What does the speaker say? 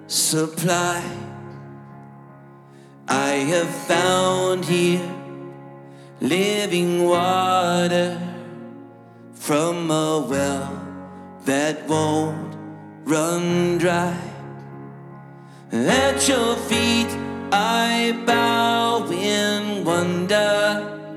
supply. I have found here living water from a well that won't run dry. At your feet I bow in wonder.